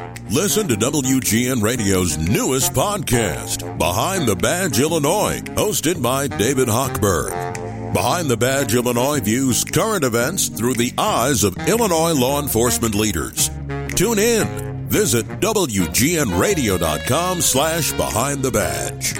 Listen to WGN Radio's newest podcast, Behind the Badge Illinois, hosted by David Hochberg. Behind the Badge Illinois views current events through the eyes of Illinois law enforcement leaders. Tune in. Visit WGNRadio.com/Behind the Badge.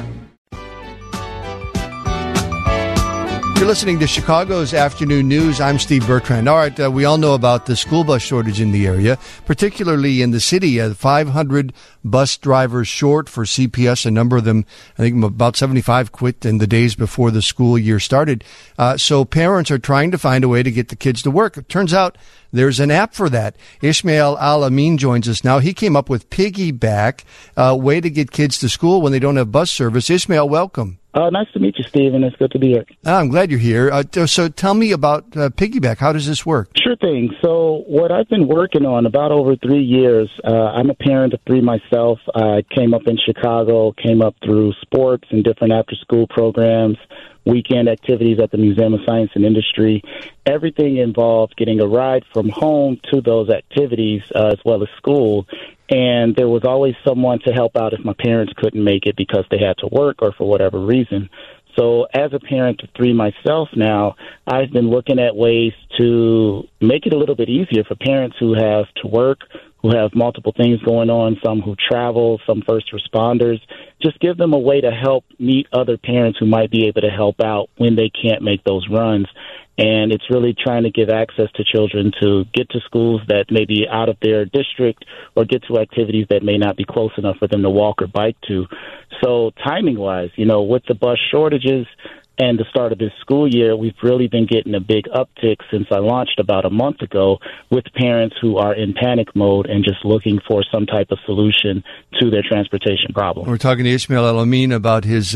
You're listening to Chicago's Afternoon News. I'm Steve Bertrand. All right, we all know about the school bus shortage in the area, particularly in the city. 500 bus drivers short for CPS. A number of them, I think about 75, quit in the days before the school year started. So parents are trying to find a way to get the kids to work. It turns out there's an app for that. Ishmael Al-Amin joins us now. He came up with Piggyback, a way to get kids to school when they don't have bus service. Ishmael, welcome. Nice to meet you, Steve, and it's good to be here. I'm glad you're here. So tell me about Piggyback. How does this work? Sure thing. So what I've been working on about over 3 years, I'm a parent of three myself. I came up in Chicago, came up through sports and different after-school programs, weekend activities at the Museum of Science and Industry. Everything involved getting a ride from home to those activities as well as school. And there was always someone to help out if my parents couldn't make it because they had to work or for whatever reason. So as a parent of three myself now, I've been looking at ways to make it a little bit easier for parents who have to work, who have multiple things going on, some who travel, some first responders. Just give them a way to help meet other parents who might be able to help out when they can't make those runs. And it's really trying to give access to children to get to schools that may be out of their district or get to activities that may not be close enough for them to walk or bike to. So timing-wise, with the bus shortages and the start of this school year, we've really been getting a big uptick since I launched about a month ago with parents who are in panic mode and just looking for some type of solution to their transportation problem. We're talking to Ishmael Al-Amin about his,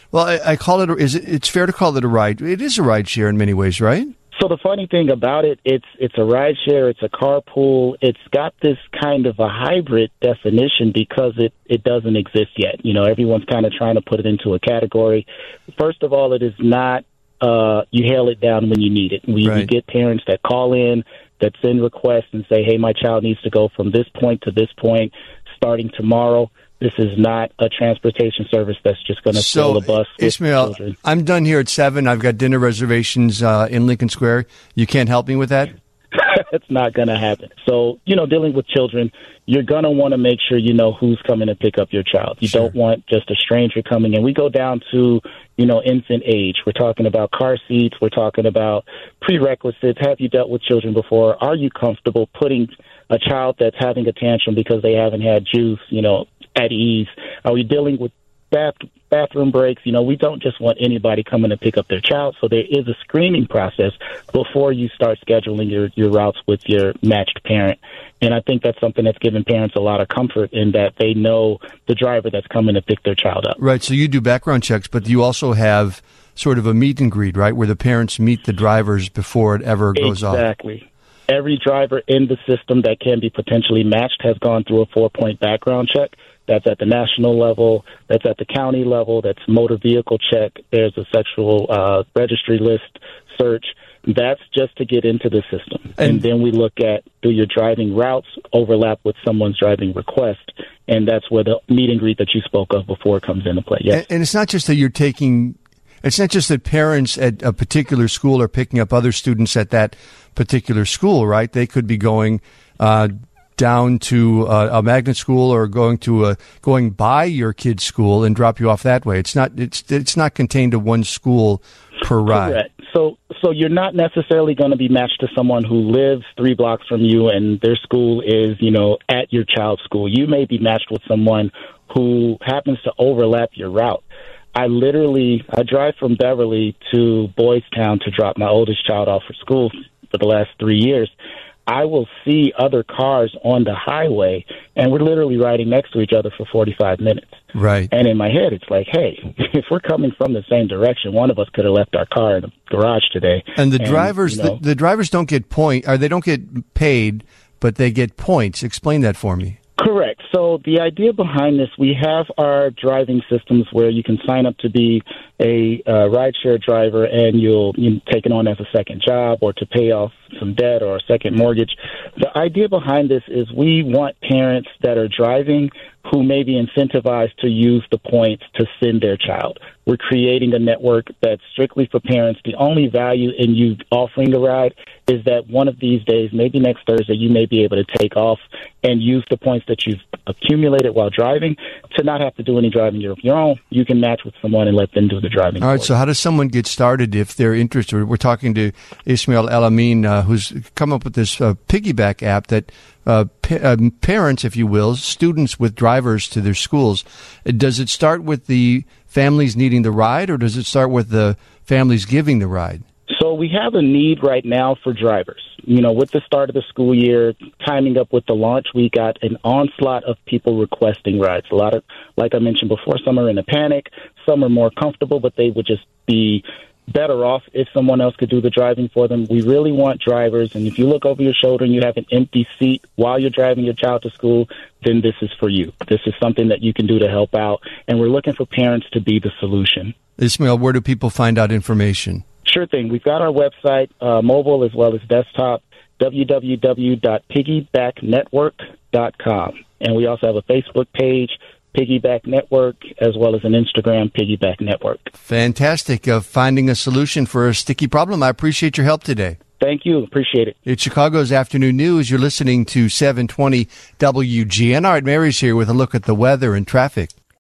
I call it, it's fair to call it a ride. It is a ride share in many ways, right? So the funny thing about it, it's a ride share, it's a carpool. It's got this kind of a hybrid definition because it doesn't exist yet. Everyone's kind of trying to put it into a category. First of all, it is not you hail it down when you need it. We get parents that call in, that send requests and say, hey, my child needs to go from this point to this point starting tomorrow. This is not a transportation service that's just going to fill the bus with Ishmael, children. I'm done here at 7. I've got dinner reservations in Lincoln Square. You can't help me with that? It's not going to happen. So, dealing with children, you're going to want to make sure you know who's coming to pick up your child. You don't want just a stranger coming in. We go down to, infant age. We're talking about car seats. We're talking about prerequisites. Have you dealt with children before? Are you comfortable putting a child that's having a tantrum because they haven't had juice, at ease? Are we dealing with bathroom breaks? We don't just want anybody coming to pick up their child. So there is a screening process before you start scheduling your routes with your matched parent. And I think that's something that's given parents a lot of comfort in that they know the driver that's coming to pick their child up. Right. So you do background checks, but you also have sort of a meet and greet, right, where the parents meet the drivers before it ever goes off. Exactly. Every driver in the system that can be potentially matched has gone through a 4-point background check. That's at the national level. That's at the county level. That's motor vehicle check. There's a sexual registry list search. That's just to get into the system. And then we look at, do your driving routes overlap with someone's driving request? And that's where the meet and greet that you spoke of before comes into play. Yes. And it's not just that it's not just that parents at a particular school are picking up other students at that particular school, right? They could be going down to a magnet school or going by your kid's school and drop you off that way. It's not contained to one school per ride. Correct. So you're not necessarily going to be matched to someone who lives 3 blocks from you and their school is, at your child's school. You may be matched with someone who happens to overlap your route. I drive from Beverly to Boys Town to drop my oldest child off for school for the last 3 years. I will see other cars on the highway, and we're literally riding next to each other for 45 minutes. Right. And in my head, it's like, hey, if we're coming from the same direction, one of us could have left our car in the garage today. And the drivers, the drivers don't get they don't get paid, but they get points. Explain that for me. Correct. So the idea behind this, we have our driving systems where you can sign up to be a rideshare driver, and you'll take it on as a second job or to pay off some debt or a second mortgage. The idea behind this is we want parents that are driving who may be incentivized to use the points to send their child. We're creating a network that's strictly for parents. The only value in you offering a ride is that one of these days, maybe next Thursday, you may be able to take off and use the points that you've accumulated while driving to not have to do any driving of your own. You can match with someone and let them do the driving. All right, so how does someone get started if they're interested? We're talking to Ismail El-Amin, who's come up with this piggyback app that parents, if you will, students with drivers to their schools. Does it start with the families needing the ride, or does it start with the families giving the ride? So we have a need right now for drivers. With the start of the school year, timing up with the launch, we got an onslaught of people requesting rides. A lot of, like I mentioned before, some are in a panic, some are more comfortable, but they would just be better off if someone else could do the driving for them. We really want drivers, and if you look over your shoulder and you have an empty seat while you're driving your child to school, then this is for you. This is something that you can do to help out, and we're looking for parents to be the solution. Ismail, where do people find out information? Sure thing. We've got our website, mobile as well as desktop, www.piggybacknetwork.com. And we also have a Facebook page, Piggyback Network, as well as an Instagram, Piggyback Network. Fantastic. Finding a solution for a sticky problem. I appreciate your help today. Thank you. Appreciate it. It's Chicago's Afternoon News. You're listening to 720 WGN. All right, Mary's here with a look at the weather and traffic.